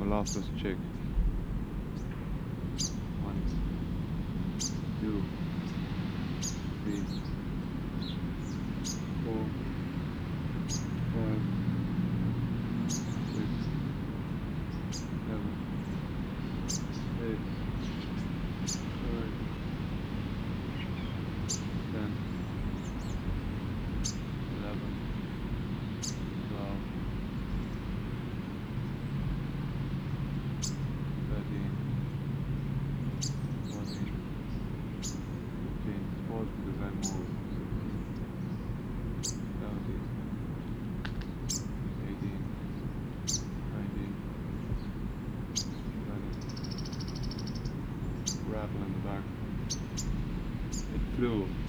lost this chick. 1, 2, 3, 4, 5, 6, 7, 8, 9, 10, 11, 12, 13, 14, 15, pause because I moved. 17, 18, 19, 20. Rattle in the back. It flew.